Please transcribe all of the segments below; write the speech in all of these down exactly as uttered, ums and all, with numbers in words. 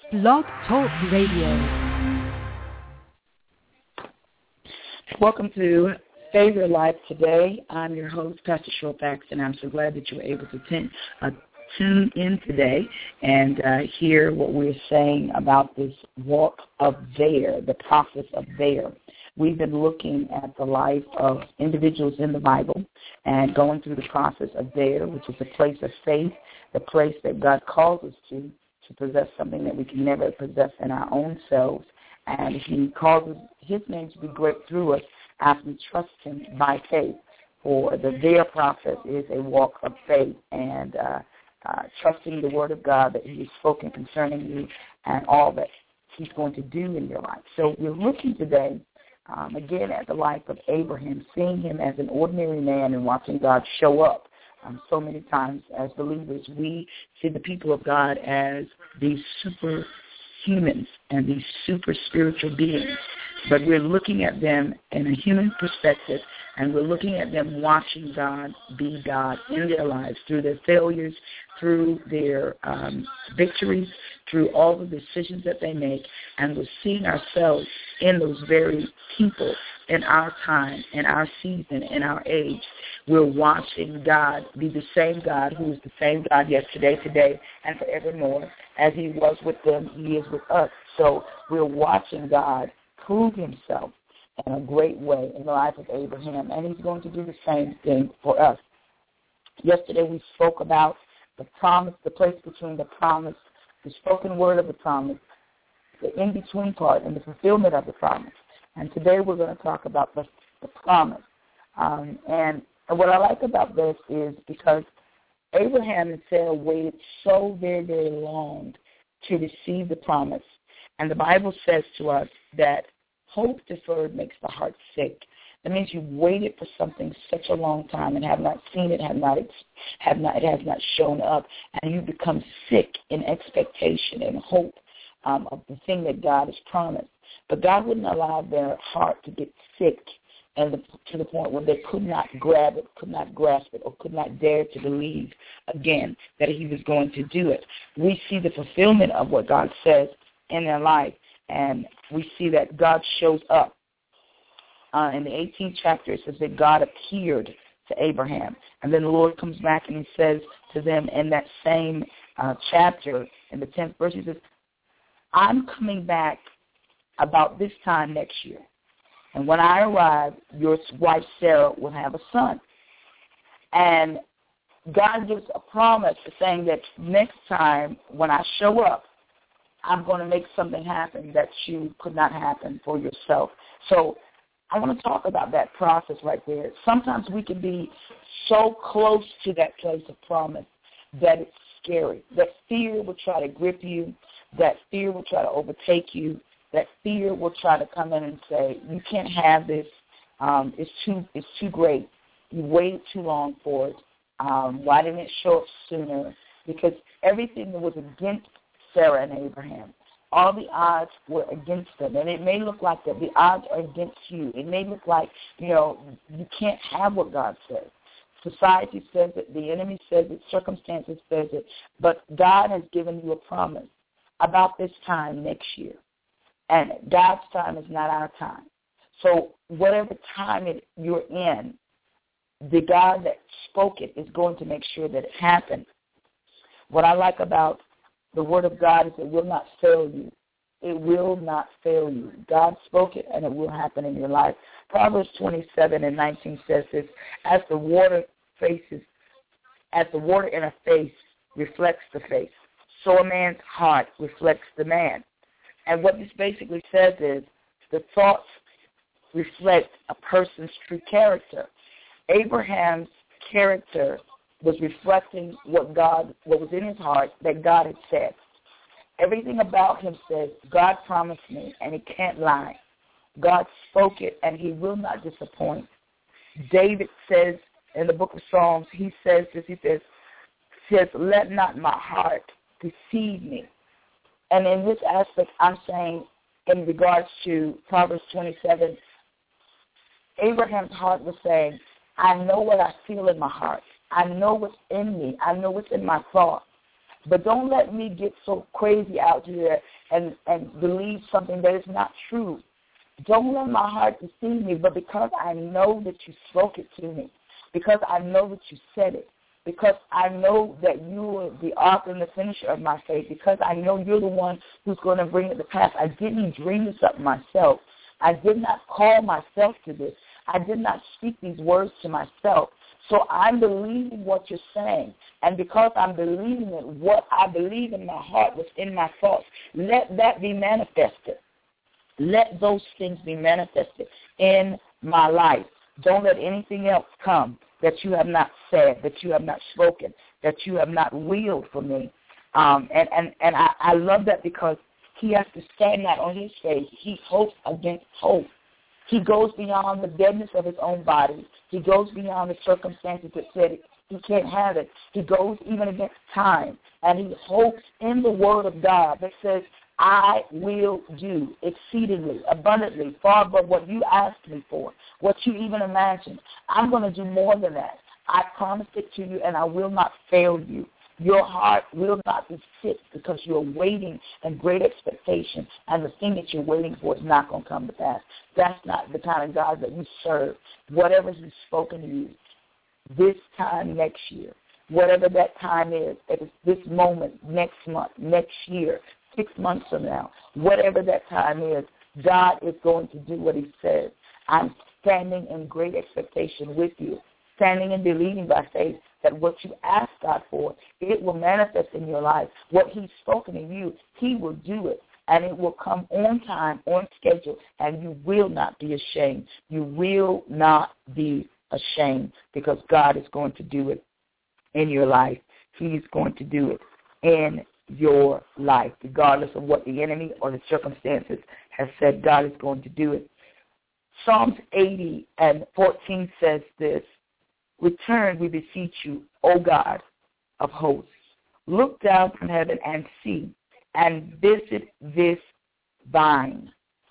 Blog Talk Radio. Welcome to Save Your Life Today. I'm your host, Pastor Shorfax, and I'm so glad that you were able to ten, uh, tune in today and uh, hear what we're saying about this walk of there, the process of there. We've been looking at the life of individuals in the Bible and going through the process of there, which is the place of faith, the place that God calls us to, to possess something that we can never possess in our own selves. And he causes his name to be great through us as we trust him by faith. For the there process is a walk of faith and uh, uh, trusting the word of God that he has spoken concerning you and all that he's going to do in your life. So we're looking today, um, again, at the life of Abraham, seeing him as an ordinary man and watching God show up. Um, so many times as believers, we see the people of God as these super humans and these super spiritual beings, but we're looking at them in a human perspective, and we're looking at them watching God be God in their lives through their failures, through their um, victories, through all the decisions that they make, and we're seeing ourselves in those very people in our time, in our season, in our age. We're watching God be the same God who is the same God yesterday, today, and forevermore. As he was with them, he is with us. So we're watching God prove himself in a great way in the life of Abraham, and he's going to do the same thing for us. Yesterday we spoke about the promise, the place between the promise, the spoken word of the promise, the in-between part, and the fulfillment of the promise. And today we're going to talk about the, the promise. Um, and, and what I like about this is because Abraham and Sarah waited so very, very long to receive the promise. And the Bible says to us that hope deferred makes the heart sick. That means you waited for something such a long time and have not seen it, have not, have not, it has not shown up, and you become sick in expectation and hope um, of the thing that God has promised. But God wouldn't allow their heart to get sick and the, to the point where they could not grab it, could not grasp it, or could not dare to believe again that he was going to do it. We see the fulfillment of what God says in their life, and we see that God shows up. Uh, in the eighteenth chapter, it says that God appeared to Abraham. And then the Lord comes back and he says to them in that same uh, chapter, in the tenth verse, he says, I'm coming back about this time next year. And when I arrive, your wife Sarah will have a son. And God gives a promise saying that next time when I show up, I'm going to make something happen that you could not happen for yourself. So I want to talk about that process right there. Sometimes we can be so close to that place of promise that it's scary. That fear will try to grip you. That fear will try to overtake you. That fear will try to come in and say, you can't have this. Um, it's too it's too great. You waited too long for it. Um, why didn't it show up sooner? Because everything that was against Sarah and Abraham, all the odds were against them. And it may look like that the odds are against you. It may look like, you know, you can't have what God says. Society says it. The enemy says it. Circumstances says it. But God has given you a promise about this time next year. And God's time is not our time. So whatever time it, you're in, the God that spoke it is going to make sure that it happens. What I like about the word of God is it will not fail you. It will not fail you. God spoke it, and it will happen in your life. Proverbs twenty-seven and nineteen says this, as the water faces, as the water in a face reflects the face, so a man's heart reflects the man. And what this basically says is the thoughts reflect a person's true character. Abraham's character was reflecting what God, what was in his heart that God had said. Everything about him says, God promised me, and he can't lie. God spoke it, and he will not disappoint. David says in the book of Psalms, he says this, he says, says, let not my heart deceive me. And in this aspect, I'm saying in regards to Proverbs twenty-seven, Abraham's heart was saying, I know what I feel in my heart. I know what's in me. I know what's in my thought. But don't let me get so crazy out here and, and believe something that is not true. Don't let my heart deceive me, but because I know that you spoke it to me, because I know that you said it, because I know that you are the author and the finisher of my faith, because I know you're the one who's going to bring it to pass. I didn't dream this up myself. I did not call myself to this. I did not speak these words to myself. So I'm believing what you're saying. And because I'm believing it, what I believe in my heart, what's in my thoughts, let that be manifested. Let those things be manifested in my life. Don't let anything else come that you have not said, that you have not spoken, that you have not willed for me. Um, and and, and I, I love that because he has to stand not on his faith. He hopes against hope. He goes beyond the deadness of his own body. He goes beyond the circumstances that said he can't have it. He goes even against time. And he hopes in the word of God that says, I will do exceedingly, abundantly, far above what you asked me for, what you even imagined. I'm going to do more than that. I promised it to you, and I will not fail you. Your heart will not be sick because you're waiting in great expectation, and the thing that you're waiting for is not going to come to pass. That's not the kind of God that you serve. Whatever he's spoken to you this time next year, whatever that time is, if it's this moment, next month, next year, six months from now, whatever that time is, God is going to do what he says. I'm standing in great expectation with you, standing and believing by faith that what you ask God for, it will manifest in your life. What he's spoken to you, he will do it, and it will come on time, on schedule, and you will not be ashamed. You will not be ashamed because God is going to do it in your life. He's going to do it in your life, regardless of what the enemy or the circumstances has said. God is going to do it. Psalms eighty and fourteen says this, return, we beseech you, O God of hosts. Look down from heaven and see, and visit this vine.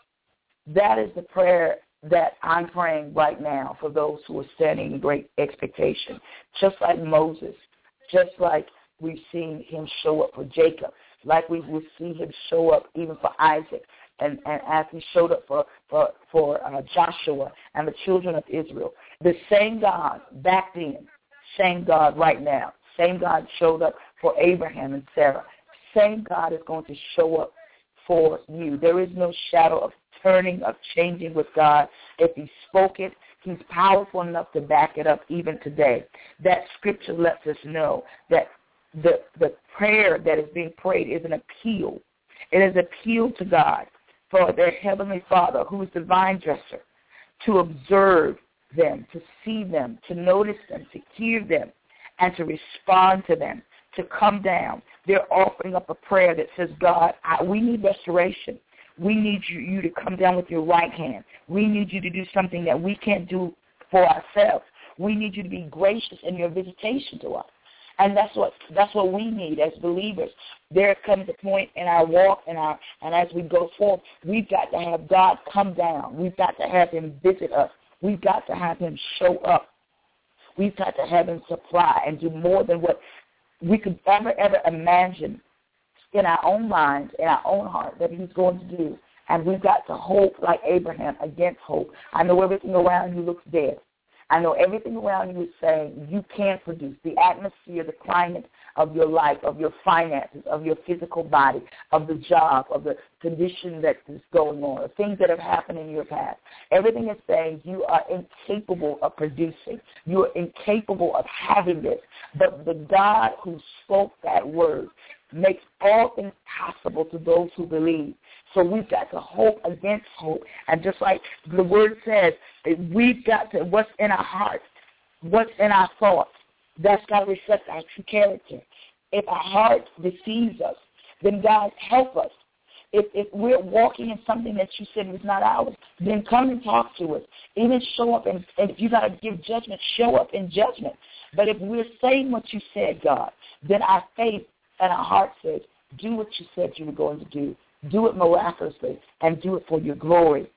That is the prayer that I'm praying right now for those who are standing in great expectation. Just like Moses, just like we've seen him show up for Jacob, like we will see him show up even for Isaac, and, and as he showed up for, for, for uh, Joshua and the children of Israel. The same God back then, same God right now, same God showed up for Abraham and Sarah. Same God is going to show up for you. There is no shadow of turning, of changing with God. If he spoke it, he's powerful enough to back it up even today. That scripture lets us know that the, the prayer that is being prayed is an appeal. It is an appeal to God for their heavenly Father, who is the vine dresser, to observe them, to see them, to notice them, to hear them, and to respond to them, to come down. They're offering up a prayer that says, God, I, we need restoration. We need you, you to come down with your right hand. We need you to do something that we can't do for ourselves. We need you to be gracious in your visitation to us. And that's what that's what we need as believers. There comes a point in our walk and our and as we go forth, we've got to have God come down. We've got to have him visit us. We've got to have him show up. We've got to have him supply and do more than what we could ever, ever imagine in our own minds, in our own heart, that he's going to do. And we've got to hope like Abraham against hope. I know everything around you looks dead. I know everything around you is saying you can't produce. The atmosphere, the climate of your life, of your finances, of your physical body, of the job, of the condition that is going on, the things that have happened in your past. Everything is saying you are incapable of producing. You are incapable of having this. But the God who spoke that word makes all things possible to those who believe. So we've got to hope against hope. And just like the word says, we've got to, what's in our hearts, what's in our thoughts, that's got to reflect our true character. If our heart deceives us, then God, help us. If, if we're walking in something that you said was not ours, then come and talk to us. Even show up, and, and if you got to give judgment, show up in judgment. But if we're saying what you said, God, then our faith and our heart says, do what you said you were going to do. Do it miraculously and do it for your glory.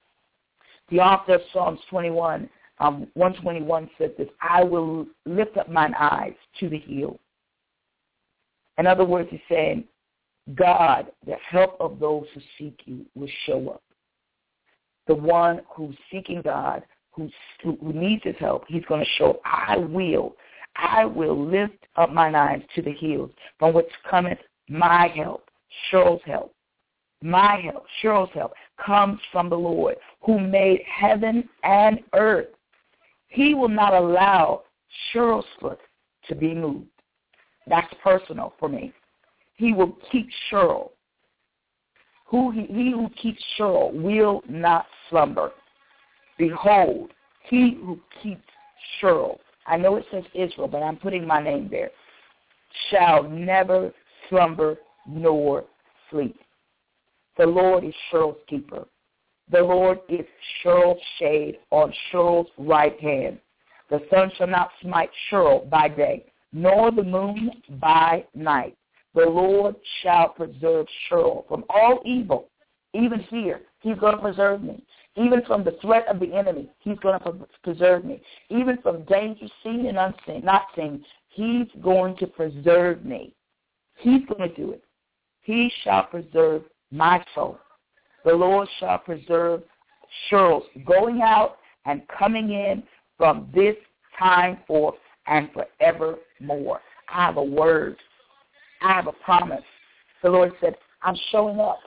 The author of Psalms twenty-one, um, one twenty-one said this, I will lift up mine eyes to the hill. In other words, he's saying, God, the help of those who seek you, will show up. The one who's seeking God, who's, who, who needs his help, he's going to show up. I will. I will lift up mine eyes to the hills, from which cometh my help, Cheryl's help. My help, Cheryl's help, comes from the Lord, who made heaven and earth. He will not allow Cheryl's foot to be moved. That's personal for me. He will keep Cheryl. Who he, he who keeps Cheryl will not slumber. Behold, he who keeps Cheryl, I know it says Israel, but I'm putting my name there, shall never slumber nor sleep. The Lord is Cheryl's keeper. The Lord is Cheryl's shade on Cheryl's right hand. The sun shall not smite Cheryl by day, nor the moon by night. The Lord shall preserve Cheryl from all evil. Even here, he's going to preserve me. Even from the threat of the enemy, he's going to preserve me. Even from danger seen and unseen, not seen, he's going to preserve me. He's going to do it. He shall preserve my soul. The Lord shall preserve Cheryl's going out and coming in from this time forth and forevermore. I have a word. I have a promise. The Lord said, I'm showing up.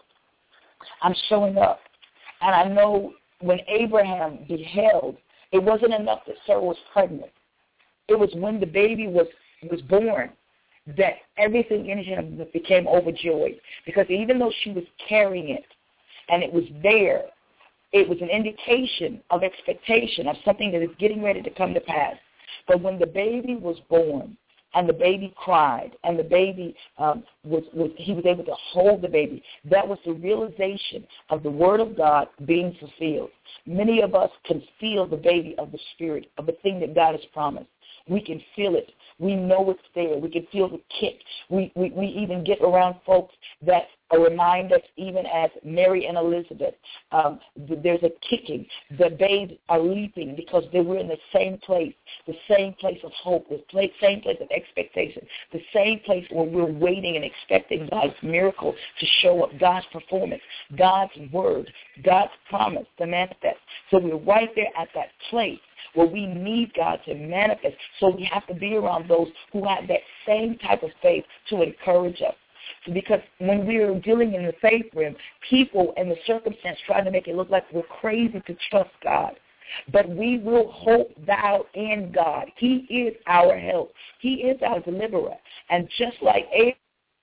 I'm showing up. And I know when Abraham beheld, it wasn't enough that Sarah was pregnant. It was when the baby was, was born that everything in him became overjoyed. Because even though she was carrying it and it was there, it was an indication of expectation of something that is getting ready to come to pass. But when the baby was born, and the baby cried, and the baby um, was, was, he was able to hold the baby. That was the realization of the Word of God being fulfilled. Many of us can feel the baby of the Spirit, of the thing that God has promised. We can feel it. We know it's there. We can feel the kick. We, we, we even get around folks that remind us, even as Mary and Elizabeth, um, there's a kicking. The babes are leaping because they were in the same place, the same place of hope, the place, same place of expectation, the same place where we're waiting and expecting God's miracle to show up, God's performance, God's word, God's promise to manifest. So we're right there at that place where we need God to manifest. So we have to be around those who have that same type of faith to encourage us. Because when we're dealing in the faith realm, people and the circumstance try to make it look like we're crazy to trust God. But we will hope thou in God. He is our help. He is our deliverer. And just like Abraham,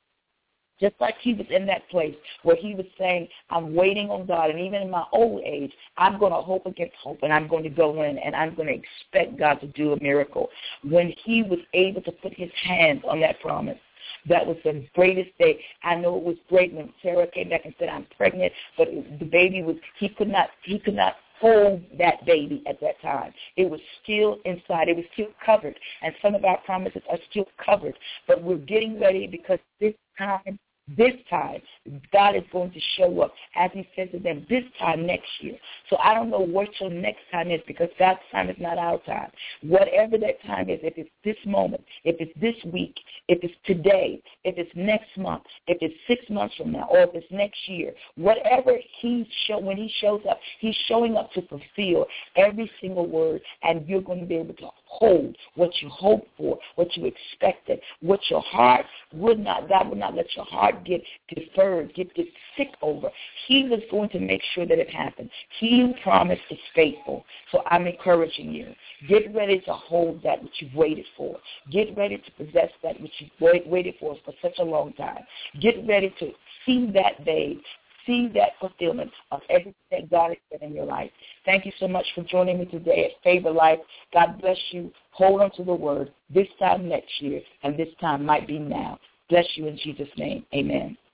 just like he was in that place where he was saying, I'm waiting on God, and even in my old age, I'm going to hope against hope, and I'm going to go in, and I'm going to expect God to do a miracle. When he was able to put his hands on that promise, that was the greatest day. I know it was great when Sarah came back and said, I'm pregnant, but the baby was, he could not, he could not hold that baby at that time. It was still inside. It was still covered, and some of our promises are still covered, but we're getting ready because this time, This time, God is going to show up, as he says to them, this time next year. So I don't know what your next time is, because God's time is not our time. Whatever that time is, if it's this moment, if it's this week, if it's today, if it's next month, if it's six months from now, or if it's next year, whatever he show, when he shows up, he's showing up to fulfill every single word, and you're going to be able to hold what you hoped for, what you expected, what your heart would not, God would not let your heart get deferred, get, get sick over. He was going to make sure that it happened. He who promised is faithful. So I'm encouraging you. Get ready to hold that which you've waited for. Get ready to possess that which you've waited for for such a long time. Get ready to see that day, see that fulfillment of everything that God has said in your life. Thank you so much for joining me today at Favor Life. God bless you. Hold on to the word this time next year, and this time might be now. Bless you in Jesus' name. Amen.